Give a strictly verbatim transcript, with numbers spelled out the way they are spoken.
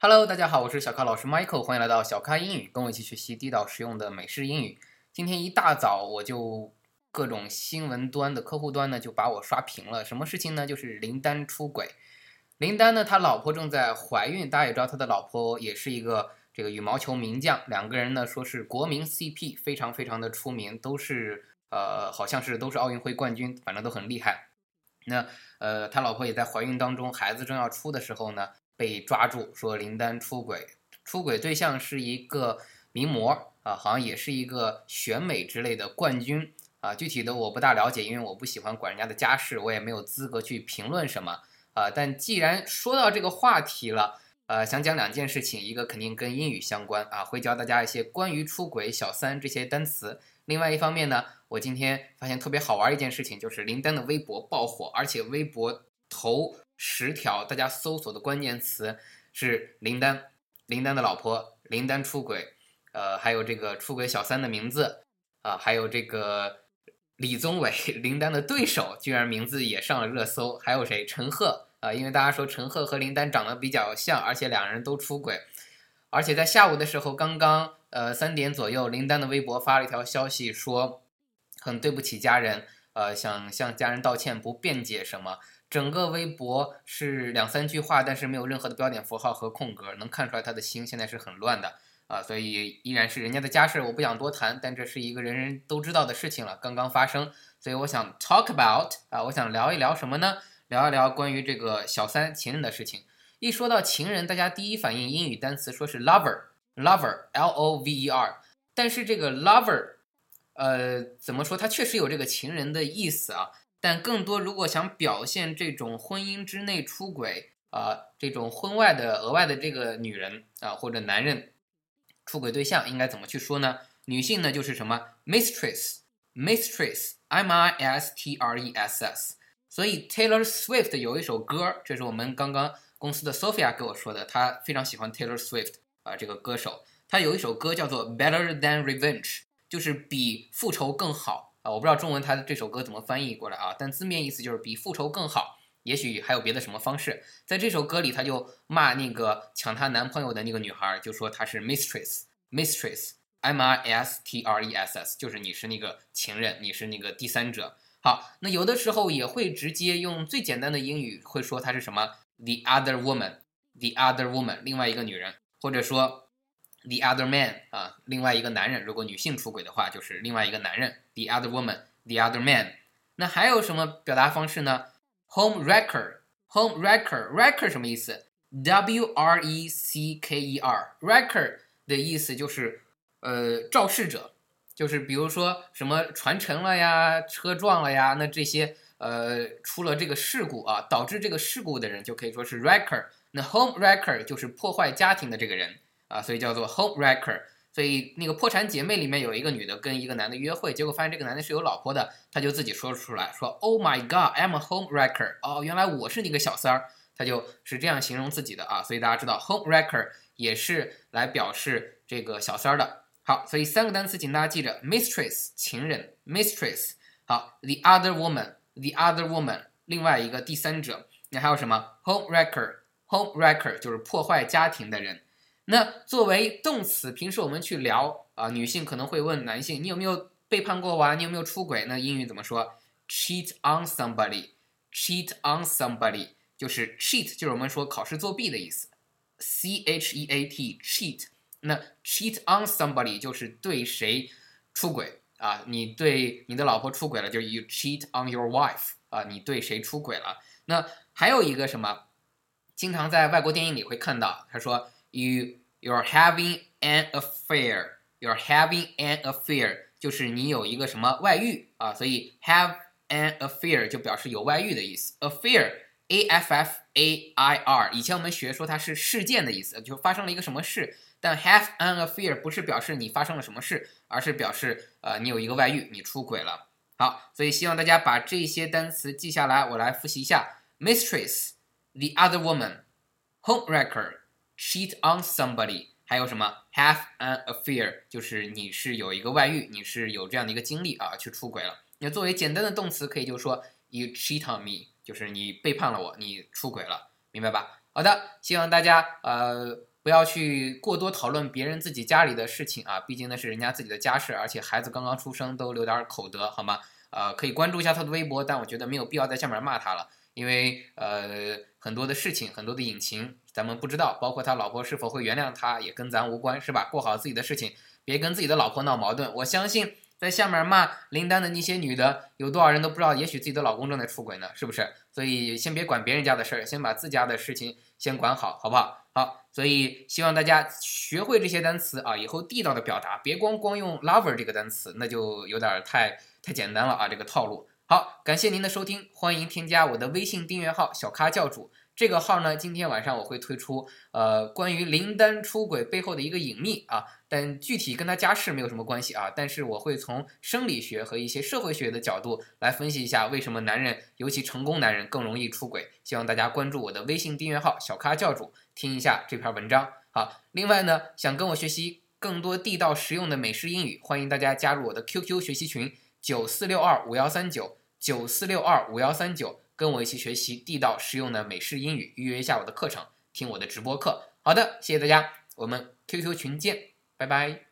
Hello，大家好，我是小咖老师 Michael，欢迎来到小咖英语，跟我一起学习地道实用的美式英语。今天一大早我就各种新闻端的客户端呢就把我刷屏了，什么事情呢？就是林丹出轨。林丹呢，他老婆正在怀孕，大家也知道他的老婆也是一个这个羽毛球名将，两个人呢说是国民 C P， 非常非常的出名，都是呃好像是都是奥运会冠军，反正都很厉害。那呃他老婆也在怀孕当中，孩子正要出的时候呢，被抓住，说林丹出轨，出轨对象是一个名模啊，好像也是一个选美之类的冠军啊，具体的我不大了解，因为我不喜欢管人家的家事，我也没有资格去评论什么啊。但既然说到这个话题了，呃，想讲两件事情，一个肯定跟英语相关啊，会教大家一些关于出轨、小三这些单词。另外一方面呢，我今天发现特别好玩一件事情，就是林丹的微博爆火，而且微博头十条大家搜索的关键词是林丹、林丹的老婆、林丹出轨，呃，还有这个出轨小三的名字啊、呃，还有这个李宗伟林丹的对手居然名字也上了热搜，还有谁？陈赫啊、呃，因为大家说陈赫和林丹长得比较像，而且两人都出轨，而且在下午的时候，刚刚呃三点左右，林丹的微博发了一条消息说，很对不起家人，呃，想向家人道歉，不辩解什么。整个微博是两三句话，但是没有任何的标点符号和空格，能看出来他的心现在是很乱的啊，所以依然是人家的家事，我不想多谈，但这是一个人人都知道的事情了，刚刚发生，所以我想 talk about 啊，我想聊一聊什么呢？聊一聊关于这个小三情人的事情。一说到情人，大家第一反应英语单词说是 lover，lover L O V E R， 但是这个 lover， 呃，怎么说？它确实有这个情人的意思啊。但更多如果想表现这种婚姻之内出轨啊、呃，这种婚外的额外的这个女人啊、呃、或者男人出轨对象，应该怎么去说呢？女性呢就是什么 mistress，mistress M I S T R E S S。所以 Taylor Swift 有一首歌，这是我们刚刚公司的 Sophia 给我说的，她非常喜欢 Taylor Swift 啊、呃、这个歌手，她有一首歌叫做 Better Than Revenge， 就是比复仇更好。啊，我不知道中文它这首歌怎么翻译过来啊，但字面意思就是比复仇更好，也许还有别的什么方式。在这首歌里，他就骂那个抢她男朋友的那个女孩，就说她是 mistress，mistress M I S T R E S S， 就是你是那个情人，你是那个第三者。好，那有的时候也会直接用最简单的英语会说她是什么 the other woman，the other woman， 另外一个女人，或者说the other man 啊，另外一个男人，如果女性出轨的话，就是另外一个男人 the other woman the other man。 那还有什么表达方式呢？ home wrecker home wrecker wrecker 什么意思？ W R E C K E R wrecker 的意思就是呃肇事者，就是比如说什么船沉了呀，车撞了呀，那这些呃出了这个事故啊，导致这个事故的人就可以说是 wrecker。 那 home wrecker 就是破坏家庭的这个人啊，所以叫做 home wrecker。 所以那个破产姐妹里面有一个女的跟一个男的约会，结果发现这个男的是有老婆的，他就自己说出来说 Oh my god I'm a home wrecker， 哦，原来我是那个小三儿，他就是这样形容自己的啊。所以大家知道 home wrecker 也是来表示这个小三儿的。好，所以三个单词请大家记着 mistress 情人 mistress， 好 the other woman the other woman 另外一个第三者。那还有什么 home wrecker home wrecker 就是破坏家庭的人。那作为动词，平时我们去聊啊、呃，女性可能会问男性，你有没有背叛过我啊？你有没有出轨？那英语怎么说 ？cheat on somebody， cheat on somebody 就是 cheat， 就是我们说考试作弊的意思 ，C H E A T cheat。那 cheat on somebody 就是对谁出轨啊？你对你的老婆出轨了，就是 you cheat on your wife 啊，你对谁出轨了？那还有一个什么，经常在外国电影里会看到，他说。You you're having an affair, you're having an affair 就是你有一个什么外遇啊，所以 have an affair 就表示有外遇的意思。affair A F F A I R 以前我们学说它是事件的意思，就发生了一个什么事，但 have an affair 不是表示你发生了什么事，而是表示呃你有一个外遇，你出轨了。好，所以希望大家把这些单词记下来，我来复习一下 mistress the other woman home wrecker cheat on somebody， 还有什么 have an affair 就是你是有一个外遇，你是有这样的一个经历啊，去出轨了。那作为简单的动词可以就说 you cheat on me， 就是你背叛了我，你出轨了，明白吧？好的，希望大家呃不要去过多讨论别人自己家里的事情啊，毕竟那是人家自己的家事，而且孩子刚刚出生，都留点口德好吗？呃，可以关注一下他的微博，但我觉得没有必要在下面骂他了，因为呃很多的事情，很多的隐情咱们不知道，包括他老婆是否会原谅他，也跟咱无关，是吧？过好自己的事情，别跟自己的老婆闹矛盾。我相信在下面骂林丹的那些女的，有多少人都不知道，也许自己的老公正在出轨呢，是不是？所以先别管别人家的事儿，先把自家的事情先管好，好不好？好，所以希望大家学会这些单词啊，以后地道的表达，别光光用 lover 这个单词，那就有点太太简单了啊，这个套路。好，感谢您的收听，欢迎添加我的微信订阅号小咖教主。这个号呢，今天晚上我会推出呃关于林丹出轨背后的一个隐秘啊，但具体跟他家世没有什么关系啊，但是我会从生理学和一些社会学的角度来分析一下为什么男人，尤其成功男人更容易出轨。希望大家关注我的微信订阅号小咖教主，听一下这篇文章。好，另外呢，想跟我学习更多地道实用的美式英语，欢迎大家加入我的 Q Q 学习群九四六二五幺三九九四六二五幺三九。跟我一起学习地道实用的美式英语，预约一下我的课程，听我的直播课。好的，谢谢大家，我们 Q Q 群见，拜拜。